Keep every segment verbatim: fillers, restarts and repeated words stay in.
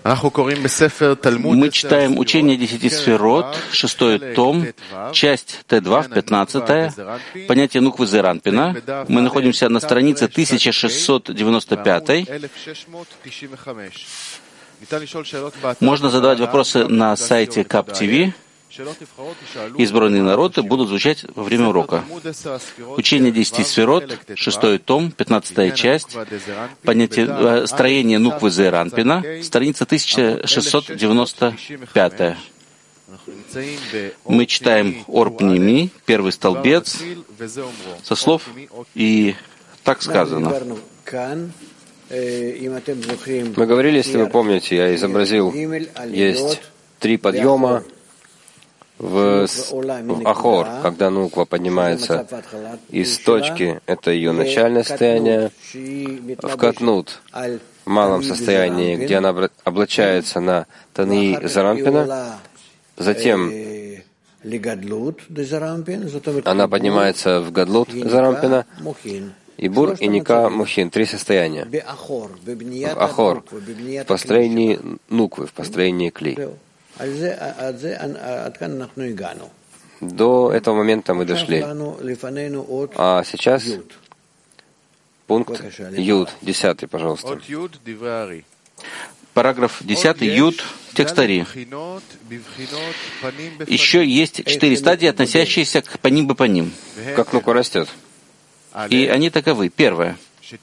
Мы читаем учение десяти сферот, шестой том, часть Т два, пятнадцатая, понятие Нуквы Зеранпина. Мы находимся на странице тысяча шестьсот девяносто пять. Можно задавать вопросы на сайте Кап ти ви. Избранные народы будут звучать во время урока. Учение десяти сферот, шестой том, пятнадцатая часть, понятие строение Нуквы Зеранпина, страница тысяча шестьсот девяносто пять. Мы читаем Ор Пними, первый столбец, со слов «И так сказано». Мы говорили, если вы помните, я изобразил, есть три подъема в, в Ахор, когда Нуква поднимается из точки, это ее начальное состояние, в Катнут, в малом состоянии, где она облачается на Тании Заранпина, затем она поднимается в Гадлут Заранпина, и Бур, и Ника, Мухин, три состояния. В Ахор, в построении Нуквы, в построении Кли. До этого момента мы дошли. А сейчас пункт Юд, десятый, пожалуйста. Параграф десятый, Юд, текст Ари. Еще есть четыре стадии, относящиеся к паним бы паним. Как Нуква растет. И они таковы. Первое.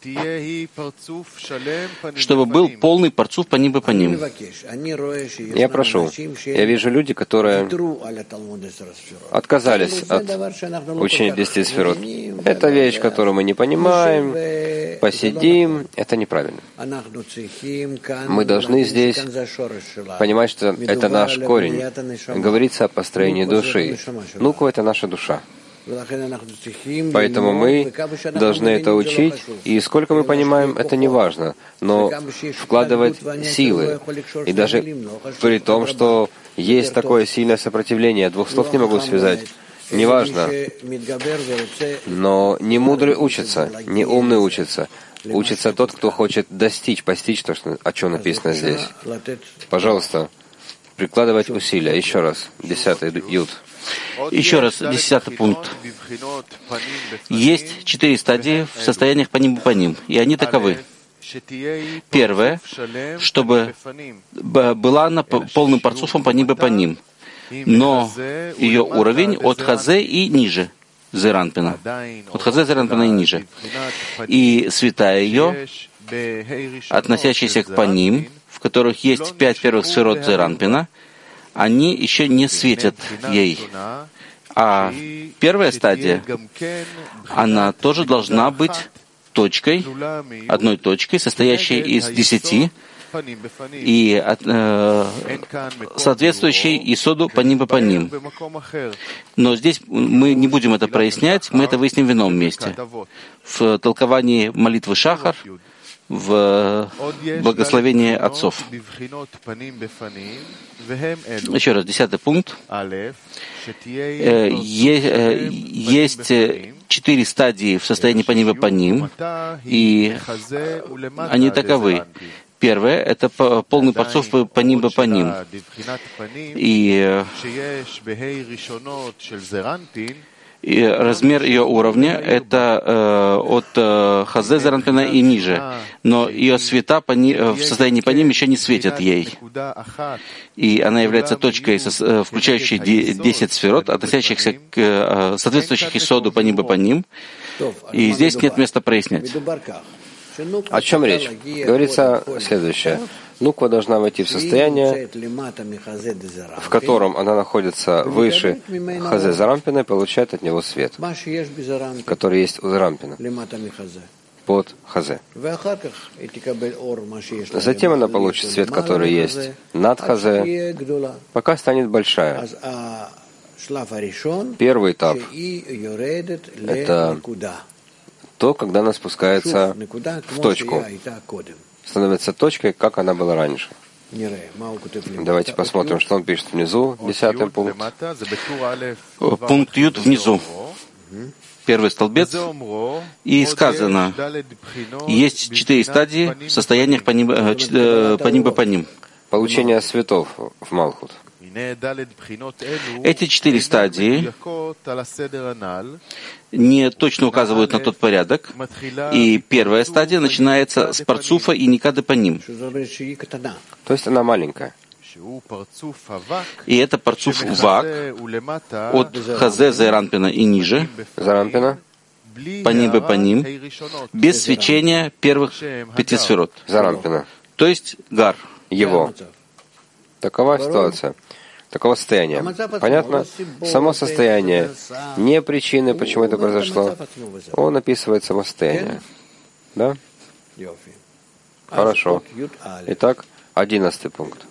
Чтобы был полный парцуф паним бы паним. Я прошу, я вижу люди, которые отказались от учения десяти сферот. Это вещь, которую мы не понимаем, посидим, это неправильно. Мы должны здесь понимать, что это наш корень. Говорится о построении души. Нуква — это наша душа. Поэтому мы должны это учить, и сколько мы понимаем, это не важно, но вкладывать силы. И даже при том, что есть такое сильное сопротивление, я двух слов не могу связать, неважно. Но не мудрый учится, не умный учится. Учится тот, кто хочет достичь, постичь то, что, о чем написано здесь. Пожалуйста, прикладывать усилия. Еще раз, десятый Юд. Еще раз, десятый пункт. Есть четыре стадии в состояниях паним бы паним, и они таковы. Первое, чтобы была она полным парцуфом паним бы паним, но ее уровень от хазе и ниже Зеранпина. От хазе Зеранпина и ниже. И святая ее, относящаяся к паним, в которых есть пять первых сферот Зеранпина, они еще не светят ей. А первая стадия, она тоже должна быть точкой, одной точкой, состоящей из десяти, и э, соответствующей Исоду паним бы паним. Но здесь мы не будем это прояснять, мы это выясним в ином месте. В толковании молитвы Шахар, в благословении отцов. Еще раз, десятый пункт. Есть четыре стадии в состоянии паним бы паним, и они таковы. Первое — это полный парцуф паним бы паним. И И размер ее уровня — это э, от э, хазе Зеранпина и ниже. Но ее света пани, в состоянии паним еще не светят ей. И она является точкой, со, включающей десять сферот, относящихся к э, соответствующих Исоду паним бы паним. И здесь нет места прояснять. О чем речь? Говорится следующее. Нуква должна войти в состояние, в котором она находится выше хазе Заранпина и получает от него свет, который есть у Заранпина, под хазе. Затем она получит свет, который есть над хазе, пока станет большая. Первый этап — это то, когда она спускается в точку, становится точкой, как она была раньше. Давайте посмотрим, что он пишет внизу, десятый пункт. Пункт Юд внизу. Первый столбец. И сказано, есть четыре стадии в состояниях паним бы паним. получения светов в Малхут. Эти четыре стадии не точно указывают на тот порядок, и первая стадия начинается с парцуфа и никады по ним. То есть она маленькая. И это парцуф вак от хазе зеранпина и ниже, Зарампина, по ним и по ним, без свечения первых пяти сферот. Зарампина. То есть гар. Его. Такова ситуация. Такого состояния. Понятно? Само состояние, не причины, почему это произошло. Он описывает само состояние. Да? Хорошо. Итак, одиннадцатый пункт.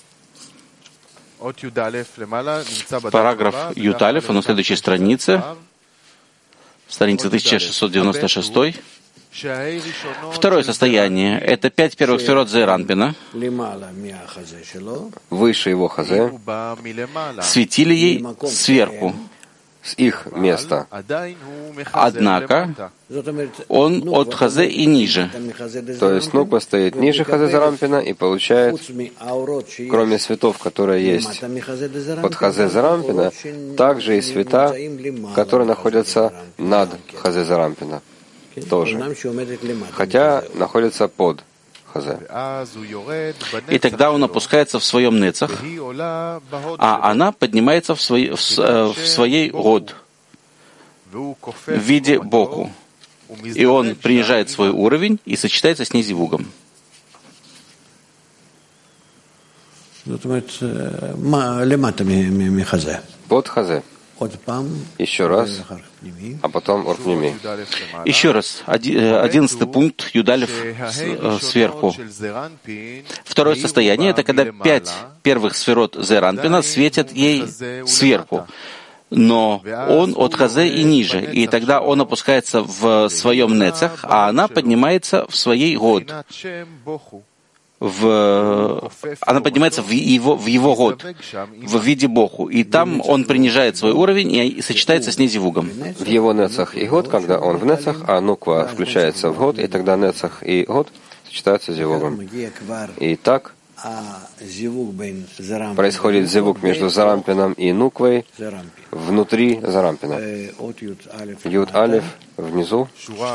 Параграф Юталев, на следующей странице, страница тысяча шестьсот девяносто шесть. Второе состояние — это пять первых сферот Зеранпина, Выше его хазе, светили ей сверху, с их места. однако он от хазе и ниже. То есть нуква стоит ниже хазе Зарампина и получает, кроме светов, которые есть под хазе Зарампина, также и света, которые находятся над хазе Зарампина. Тоже. Хотя находятся под хазе. И тогда он опускается в своем нецах, а она поднимается в, своей, в, в своей год, в виде боку. И он принижает свой уровень и сочетается с ней зивугом. Под хазе. Еще раз, а потом орпними. Еще раз, одиннадцатый пункт, Юдалев сверху. Второе состояние — это когда пять первых сферот Зеранпина светят ей сверху. Но он от хазе и ниже, и тогда он опускается в своем нецах, а она поднимается в своей год. В, она поднимается в его, в его год, в виде боху, и там он принижает свой уровень и, и сочетается с ней зивугом. В его нецах и год, когда он в нецах, а нуква включается в год, и тогда нецах и год сочетаются с зивугом. И так происходит зивуг между Зарампином и нуквой внутри Зарампина. Юд Алеф внизу.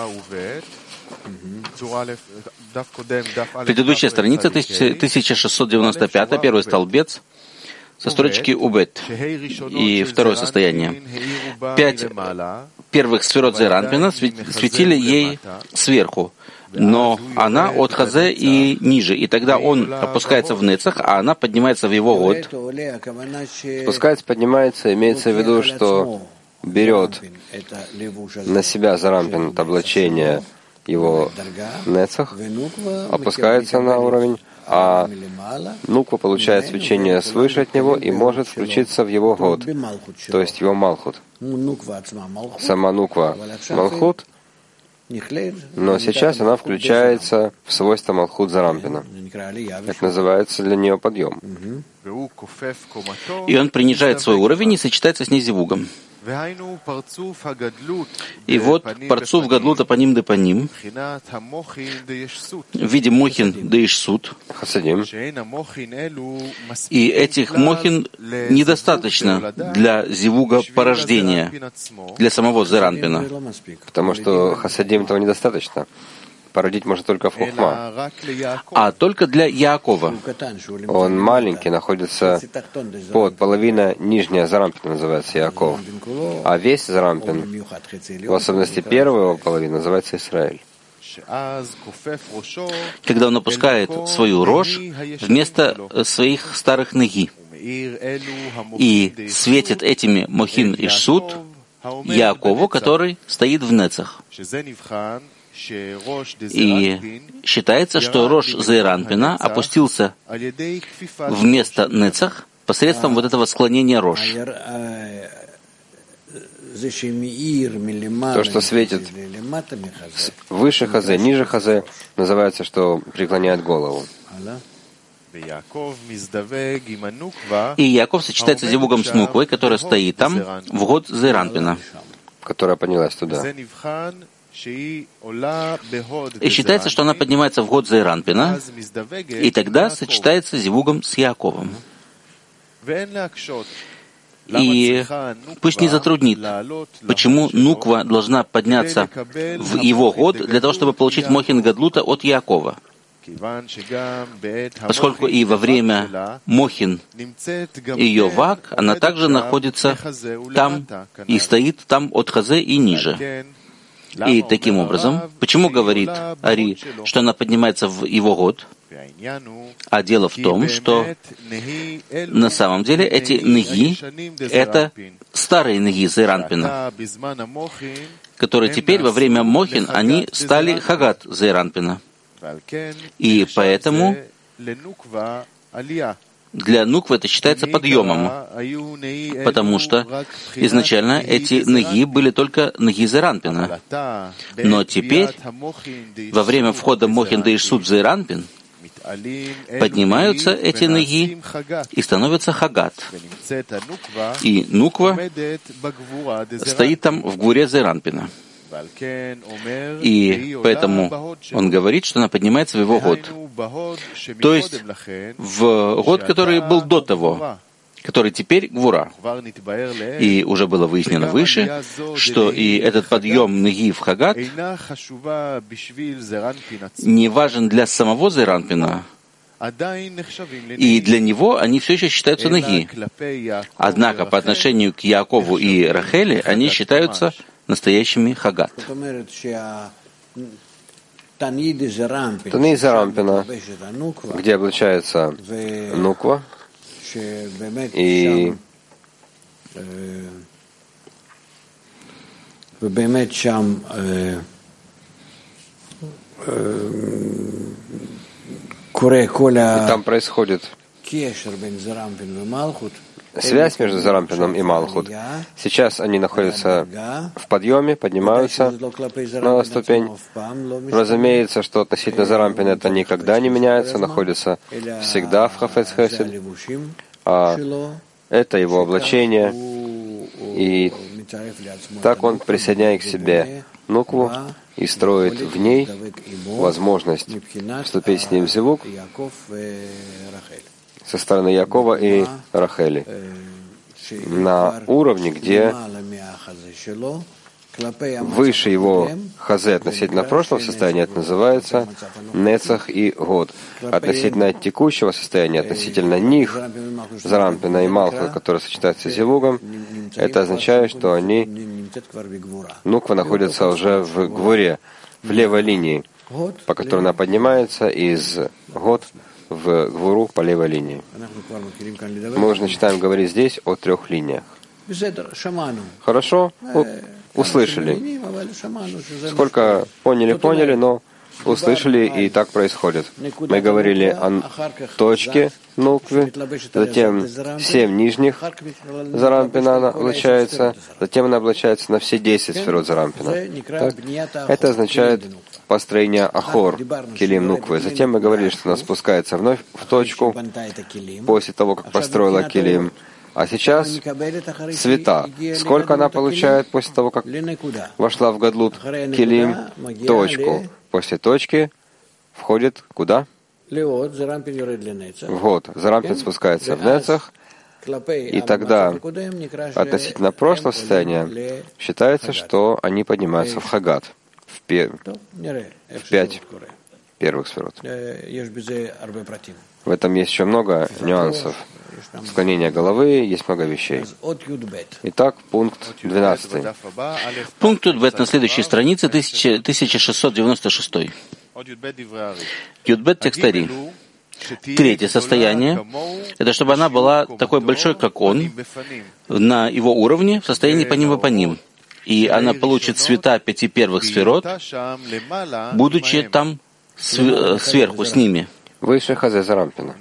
Предыдущая страница, тысяча шестьсот девяносто пять, первый столбец, со строчки Убет. И второе состояние. Пять первых сферот Зеранпина светили ей сверху, но она от хазе и ниже, и тогда он опускается в нецах, а она поднимается в его год. Спускается, поднимается, имеется в виду, что берет на себя Зарампин облачение его нецах, опускается на уровень, а нуква получает свечение свыше от него и может включиться в его год, то есть его малхут. Сама нуква малхут, но сейчас она включается в свойство малхут Зарампина. Это называется для нее подъем. И он принижает свой уровень и сочетается с ней зивугом. И вот парцуф гадлута по ним да по ним, в виде мохин да ишсут, Хасадим. и этих мохин недостаточно для зивуга порождения, для самого Зеранпина. Потому что хасадим этого недостаточно. Породить может только в хохма. А только для Яакова. Он маленький, находится под половина нижняя Зарампина, называется Яаков. А весь Зарампин, в особенности первая его половина, называется Израиль. Когда он опускает свою рожь вместо своих старых ноги и светит этими мохин и шсут Яакову, который стоит в нецах. И считается, что рожь Зеранпина опустился вместо нецах посредством вот этого склонения рожь. То, что светит выше хазе, ниже хазе, называется, что преклоняет голову. И Яков сочетается с зивугом с нуквой, которая стоит там в год Зеранпина, которая поднялась туда. И считается, что она поднимается в год Зеиранпина, и тогда сочетается с Зивугом с Яаковом. И пусть не затруднит, почему Нуква должна подняться в его год для того, чтобы получить Мохин Гадлута от Яакова. Поскольку и во время Мохин ее Вак, она также находится там и стоит там от Хазе и ниже. И таким образом, почему говорит Ари, что она поднимается в его год? А дело в том, что на самом деле эти неги — это старые неги Зеиранпина, которые теперь во время Мохин, они стали Хагат Зеиранпина. И поэтому для Нуквы это считается подъемом, потому что изначально эти неги были только неги Зеиранпина. Но теперь, во время входа Мохин Дейшсут Зеиранпин, поднимаются эти неги и становятся Хагат. И Нуква стоит там в гвуре Зеиранпина. И поэтому он говорит, что она поднимается в его год. То есть в год, который был до того, который теперь гвура. И уже было выяснено выше, что и этот подъем неги в Хагат не важен для самого Зеиранпина, и для него они все еще считаются неги. Однако по отношению к Яакову и Рахели они считаются настоящими Хагат. Танид Зеиранпина, где облачается Нуква, и там происходит связь между Зеиранпином и Малхут. Сейчас они находятся в подъеме, поднимаются на ступень. Разумеется, что относительно Зеиранпина это никогда не меняется, находится всегда в Хафец Хесед, а это его облачение, и так он присоединяет к себе Нукву и строит в ней возможность вступить с ним в зивук со стороны Якова и Рахели на уровне, где выше его хазе относительно прошлого состояния, это называется нецах и год. Относительно текущего состояния, относительно них, Зеиранпина и Малха, которые сочетаются с зивугом, это означает, что они, Нуква, находятся уже в гвуре, в левой линии, по которой она поднимается из год в гвуру по левой линии. Мы уже начинаем говорить здесь о трех линиях. Хорошо, услышали. Сколько поняли, поняли, но услышали, и так происходит. Мы говорили о точке Нуквы, затем семь нижних Зеиранпина она облачается, затем она облачается на все десять сферот Зеиранпина. Так? Это означает построение Ахор, Килим Нуквы. Затем мы говорили, что она спускается вновь в точку после того, как построила Килим. А сейчас цвета. Сколько она получает после того, как вошла в Гадлут Килим? Точку. После точки входит куда? В год. Зеиранпин спускается в Нецах, и тогда относительно прошлого состояния считается, что они поднимаются в Хагат, в, пе... в пять первых сферот. В этом есть еще много нюансов. Склонение головы, есть много вещей. Итак, пункт двенадцатый. Пункт Юдбет на следующей странице, тысяча шестьсот девяносто шесть. Юдбет текст Ари. Третье состояние — это чтобы она была такой большой, как он, на его уровне, в состоянии по ним и по ним. И она получит цвета пяти первых сферот, будучи там сверху с ними. Выше хазе Зеиранпина.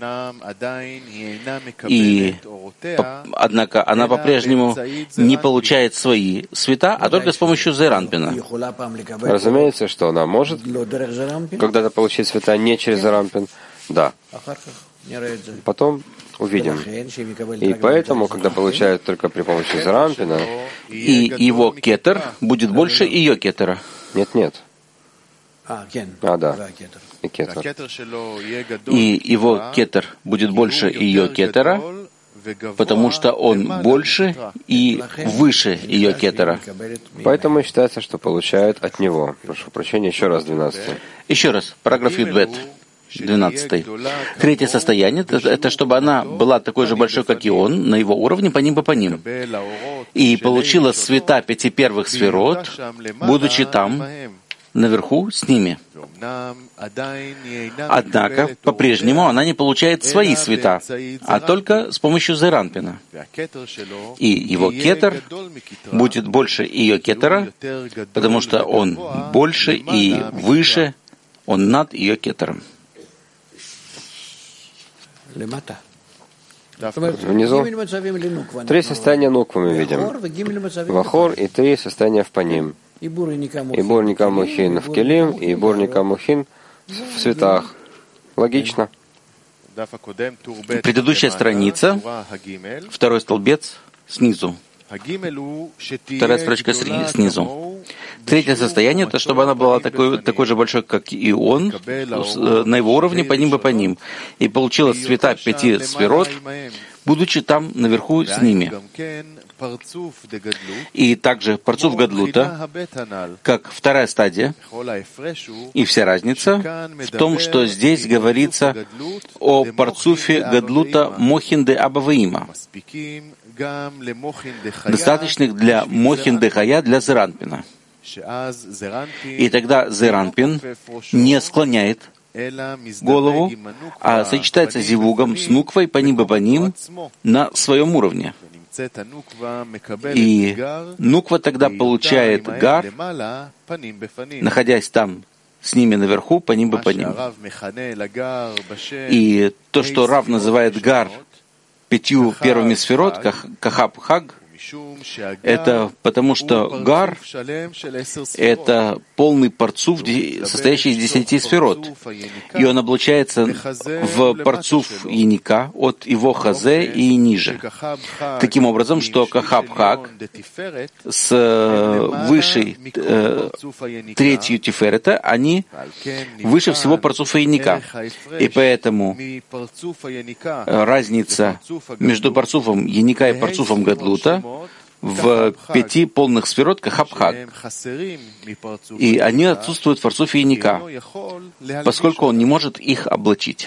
И, однако, она по-прежнему не получает свои света, а только с помощью Зеиранпина. Разумеется, что она может когда-то получить света не через Зеиранпин. Да. Потом увидим. И поэтому, когда получают только при помощи Зеиранпина, и его кетер будет больше ее кетера. Нет, нет. А, да. И кетер. И его кетер будет больше ее кетера, потому что он больше и выше ее кетера. Поэтому считается, что получает от него. Прошу прощения, еще раз двенадцатый. Еще раз, параграф Юдбет, двенадцатый. Третье состояние — это чтобы она была такой же большой, как и он, на его уровне, по ним и по ним, и получила света пяти первых сферот, будучи там, наверху, с ними. Однако, по-прежнему она не получает свои света, а только с помощью Зеранпина. И его кетер будет больше ее кетера, потому что он больше и выше, он над ее кетером. Внизу три состояния нуквы мы видим. Вахор и три состояния в паним. И бур никамухин в келим, и бур никамухин в цветах. Логично. Предыдущая страница, второй столбец снизу. Вторая строчка снизу. Третье состояние — это чтобы она была такой, такой же большой, как и он, на его уровне, по ним и по ним, и получила цвета пяти сферот, будучи там наверху с ними. И также парцуф гадлута, как вторая стадия, и вся разница в том, что здесь говорится о парцуфе гадлута мохин де абаваима, достаточных для мохин де хая, для Зеранпина. И тогда Зеранпин не склоняет голову, а сочетается зивугом с нуквой по ним и по ним на своем уровне. И нуква тогда получает гар, находясь там с ними наверху, по ним и по ним. И то, что Рав называет гар пятью первыми сферот, кахаб-хаг, это потому, что гар — это полный парцуф, состоящий из десяти сферот. И он облачается в парцуф яника от его хазе и ниже. Таким образом, что кахаб-хаг с высшей э, третью тиферета, они выше всего парцуфа яника. И поэтому разница между парцуфом яника и парцуфом гадлута в пяти полных сферот кахаб-хаг. И они отсутствуют в парцуфе яника, поскольку он не может их облачить.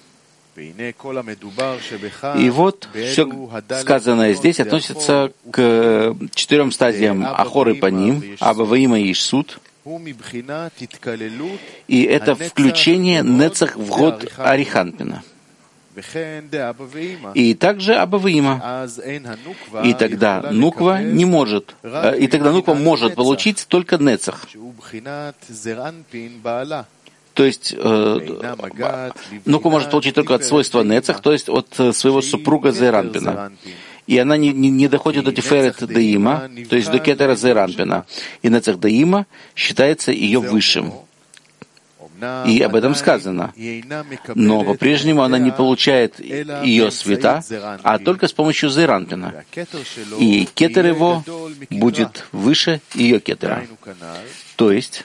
И вот все сказанное здесь относится к четырем стадиям Ахор и Паним, Абаваима и Ишсут. И это включение Нецах в год Ариханпина. И также Абаваима. И тогда Нуква не может, и тогда Нуква может получить только Нецах. То есть э, Нуква может получить только от свойства Нецах, то есть от своего супруга Зеранпина. И она не, не, не доходит до Тиферет Даима, то есть до Кетера Зеранпина. И Нецах Даима считается ее высшим. И об этом сказано. Но по-прежнему она не получает ее света, а только с помощью Зеранпина. И кетер его будет выше ее кетера. То есть,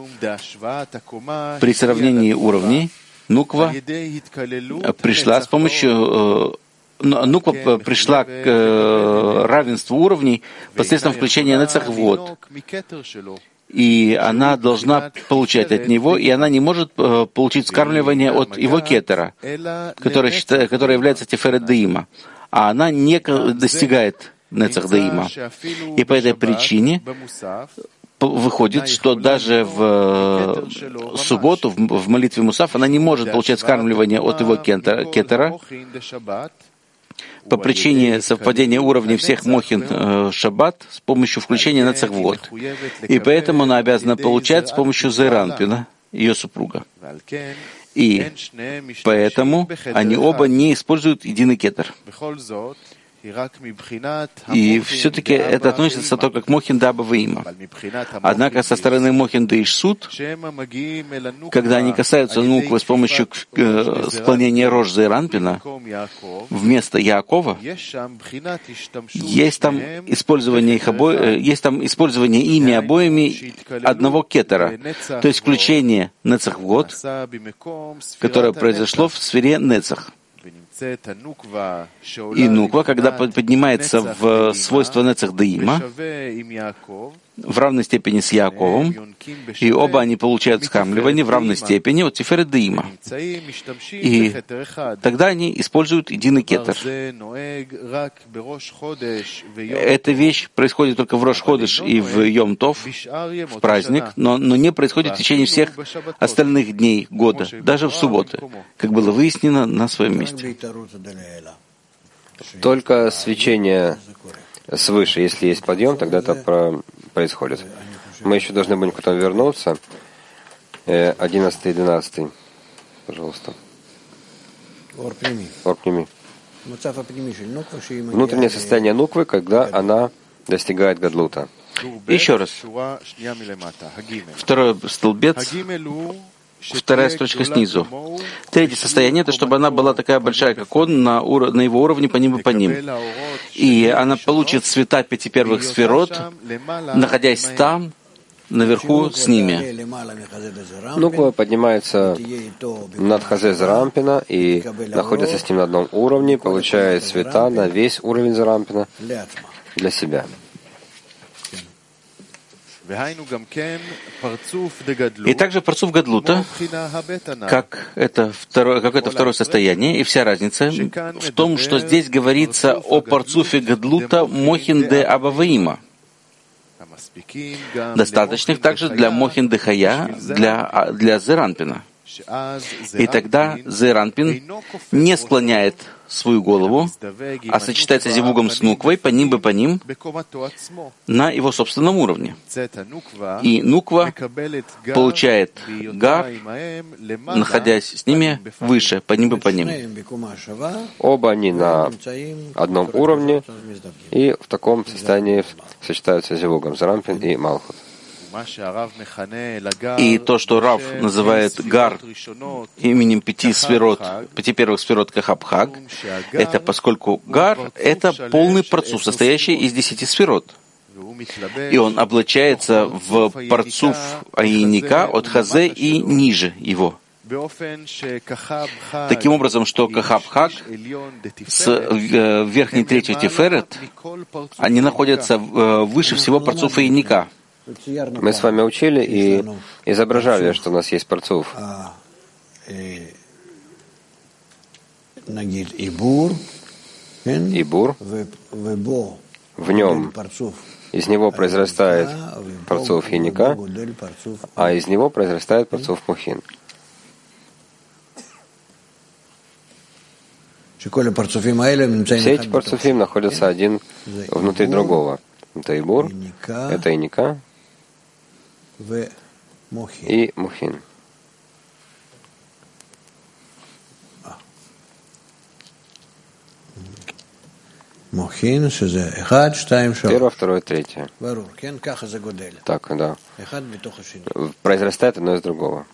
при сравнении уровней, Нуква пришла с помощью... Нуква пришла к равенству уровней посредством включения Нецах в год. И она должна получать от него, и она не может э, получить вскармливание от его кетера, который, считает, который является Тиферет Даима. А она не достигает Нецах Даима. И по этой причине выходит, что даже в субботу, в молитве Мусаф, она не может получать вскармливание от его кетера, по причине совпадения уровней всех мохин э, шаббат с помощью включения Нецах в год. И поэтому она обязана получать с помощью Зеранпина, ее супруга. И поэтому они оба не используют единый кетер. И все-таки это относится только к Мохин да Аба Ваима. Однако со стороны Мохин да Ишсут, когда они касаются нуквы с помощью э, склонения рож Зейранпина вместо Яакова, есть там использование их обо... есть там использование ими обоими одного кетера, то есть включение Нецах в год, которое произошло в сфере Нецах. И нуква, когда поднимается в свойство Нецах Даима, в равной степени с Яаковом, и оба они получают скамливание в равной степени от Тиферет Даима. И тогда они используют единый кетер. Эта вещь происходит только в Рош Ходеш и в Йом Тов, в праздник, но, но не происходит в течение всех остальных дней года, даже в субботы, как было выяснено на своем месте. Только свечение свыше, если есть подъем, тогда это про... происходит. Мы еще должны будем потом вернуться. Одиннадцатый и двенадцатый. Пожалуйста. Орпними. Внутреннее состояние нуквы, когда она достигает гадлута. Еще раз. Второй столбец. Вторая строчка снизу. Третье состояние — это чтобы она была такая большая, как он, на, ур... на его уровне по ним и по ним. И она получит цвета пяти первых сферот, находясь там, наверху с ними. Нуква поднимается над Хазе Зарампина и находится с ним на одном уровне, получает цвета на весь уровень Зарампина для себя. И также парцуф Гадлута, как это, второе, как это второе состояние, и вся разница в том, что здесь говорится о парцуфе Гадлута Мохин де Аба Ваима, достаточных также для Мохин де Хая, для, для Зейранпина. И тогда Зейранпин не склоняет свою голову, а сочетается зивугом с нуквой, по ним бы по ним, на его собственном уровне. И нуква получает гар, находясь с ними выше, по ним бы по ним. Оба они на одном уровне, и в таком состоянии сочетаются зивугом Зарампин и Малхут. И то, что Рав называет гар именем пяти сферот, пяти первых сферот Кахабхаг, это поскольку гар — это полный парцуф, состоящий из десяти сферот. И он облачается в парцуф айника от Хазе и ниже его. Таким образом, что Кахабхаг с верхней третью Тиферет, они находятся выше всего парцуфа айника. Мы с вами учили и изображали, что у нас есть парцуф. Ибур. В нем, из него произрастает парцуф Хиника, а из него произрастает парцуф Мухин. Все эти парцуфим находятся один внутри другого. Это Ибур, это Иника и Мухин. Первое, второе, третье. Так, да. Произрастает одно из другого.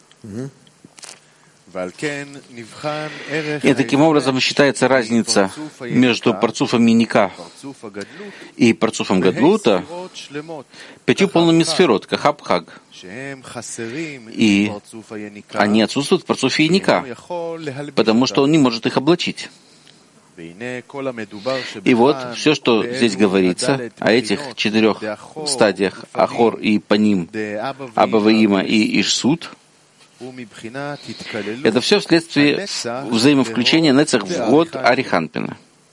И таким образом считается разница между парцуфом Иника и парцуфом Гадлута пятью полными сферот, Кахабхаг. И они отсутствуют в парцуфе Иника, потому что он не может их облачить. И вот все, что здесь говорится о этих четырех стадиях Ахор и Паним, Аба Ваима и Ишсут, это все вследствие взаимовключения Нецах в год Ариханпина.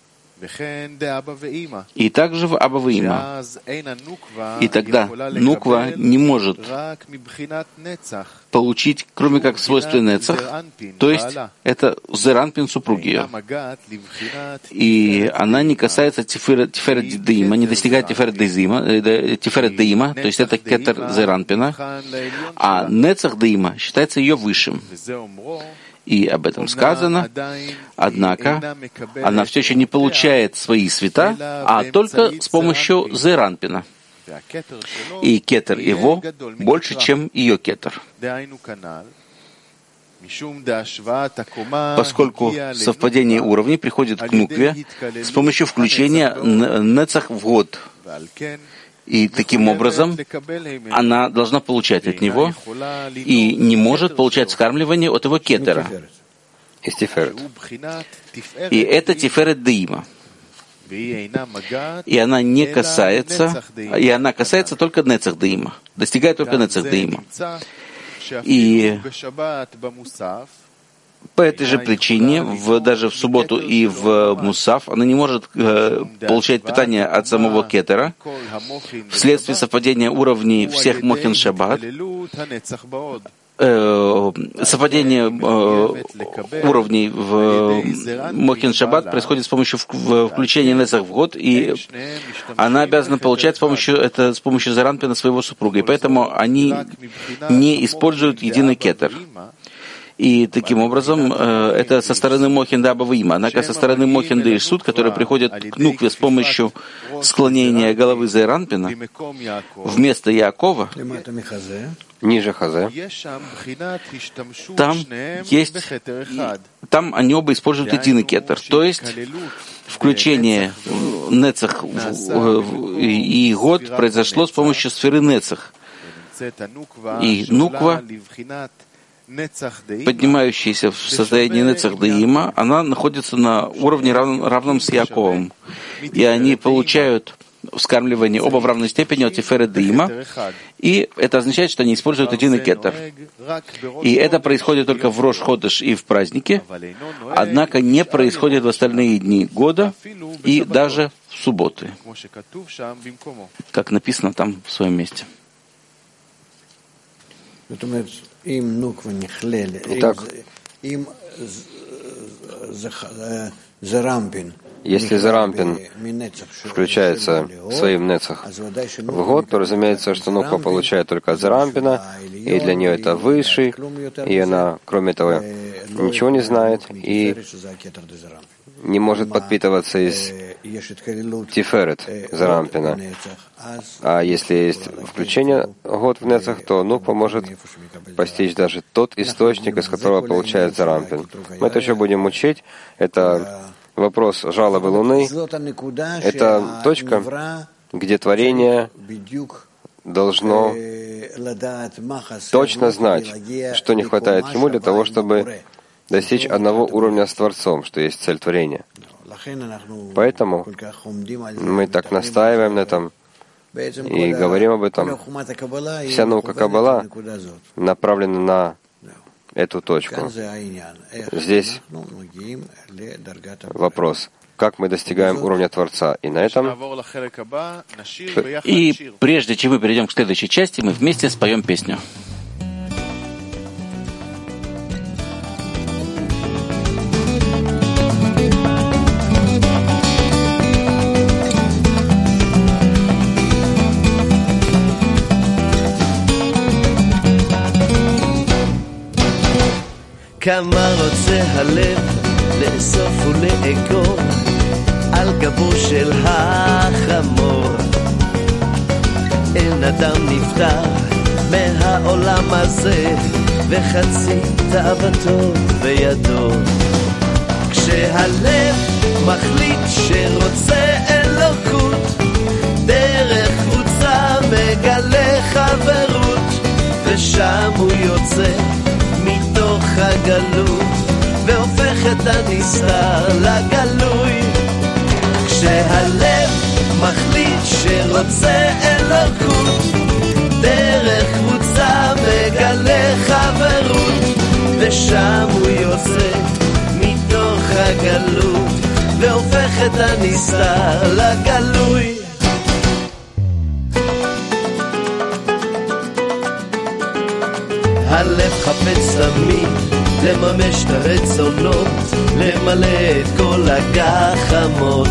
И также в Аба Ваима. И тогда нуква не может получить, кроме как свойства Нецах, то есть это Зейранпин супруги ее. И она не касается Тиферет Даима, не достигает Тиферет Даима, то есть это кетер Зейранпина, а Нецах Даима считается ее высшим. И об этом сказано. Однако она все еще не получает свои света, а только с помощью Зеранпина. И кетер его больше, чем ее кетер. Поскольку совпадение уровней приходит к нукве с помощью включения нецах в год. И таким образом она должна получать от него и не может получать скармливание от его кетера. Из тиферет. И это тиферет деима. И она не касается, и она касается только нецах деима, достигает только нецах деима. И по этой же причине, в, даже в субботу и в Мусав, она не может э, получать питание от самого кетера вследствие совпадения уровней всех Мохин Шаббат. Э, совпадение э, уровней в Мохин Шаббат происходит с помощью включения Нецах в год, и она обязана получать с помощью, это, с помощью Заранпина своего супруга, и поэтому они не используют единый кетер. И таким образом, это со стороны Мохин да Абавима. Однако со стороны Мохин да Ишсуд, которые приходят к нукве с помощью склонения головы Зеранпина вместо Яакова, ниже Хазе, там есть, там они оба используют единый кетер. То есть включение Нецах и год произошло с помощью сферы Нецах. И нуква, поднимающаяся в состоянии Нецах Деима, она находится на уровне рав, равном с Яаковом. И они получают вскармливание оба в равной степени от Тиферет Деима, и это означает, что они используют единый кетер. И это происходит только в Рош Ходеш и в праздники, однако не происходит в остальные дни года и даже в субботы, как написано там в своем месте. Итак, если Зарампин включается в своим нецах в год, то разумеется, что нуква получает только от Зарампина, и для нее это высший, и она, кроме того, ничего не знает, и не может подпитываться из тиферет Зарампина. А если есть включение год в нецах, то нуква может постичь даже тот источник, из которого получает Зарампин. Мы это еще будем учить. Это вопрос жалобы Луны. Это точка, где творение должно точно знать, что не хватает ему для того, чтобы достичь одного уровня с Творцом, что есть цель творения. Поэтому мы так настаиваем на этом и говорим об этом. Вся наука Каббала направлена на эту точку. Здесь вопрос, как мы достигаем уровня Творца. И на этом... И прежде чем мы перейдем к следующей части, мы вместе споем песню. כמה רוצה הלב לאסוף ולאגור על גבו של החמור. אין אדם נפטר מהעולם הזה וחצי תאוותו בידו. כשהלב מחליט שרוצה אלוקות, דרך קבוצה מגלה חברות, ושם הוא יוצא מתוך הגלות והופך את הנסתר לגלוי. כשהלב מחליט שרוצה אלוקות, דרך קבוצה מגלה חברות, ושם הוא יוצא מתוך הגלות והופך את הנסתר לגלוי. הלב חפץ תמיד לממש את הרצונות, למלא את כל הגחמות.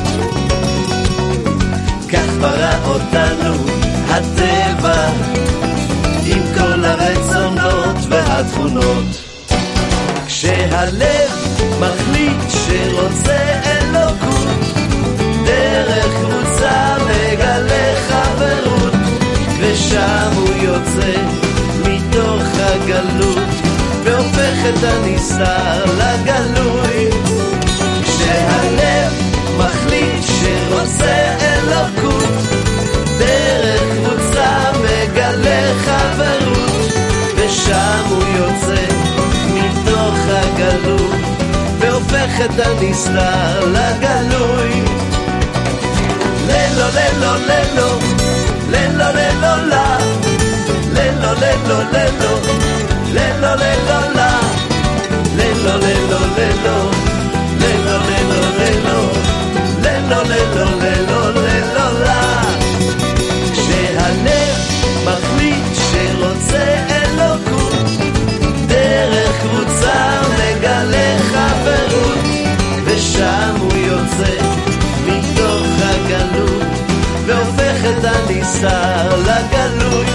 כך ברא אותנו הטבע עם כל הרצונות והתכונות. כשהלב מחליט שרוצה אלוקות, דרך קבוצה מגלה חברות, ושם הוא יוצא מתוך הגלות, והופך את הנסתר לגלוי. כשהלב מחליט שרוצה אלוקות, דרך קבוצה מגלה חברות, ושם הוא יוצא מתוך הגלות, והופך את הנסתר לגלוי. ללו ללו ללו ללו ללו לה, ללו ללו ללו ללו ללו לה, ללו ללו ללו ללו ללו ללו ללו ללו ללו ללו לה. כשהלב מחליט שרוצה אלוקות, דרך קבוצה מגלה חברות, ושם הוא יוצא מתוך הגלות, והופך את הנסתר לגלוי.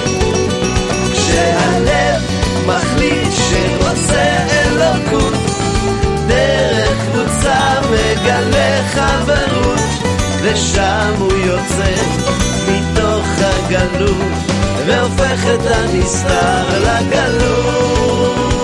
כשהלב מחליט שרוצה אלוקות, דרך קבוצה מגלה חברות, ושם הוא יוצא מתוך הגלות, והופך את הנסתר לגלות.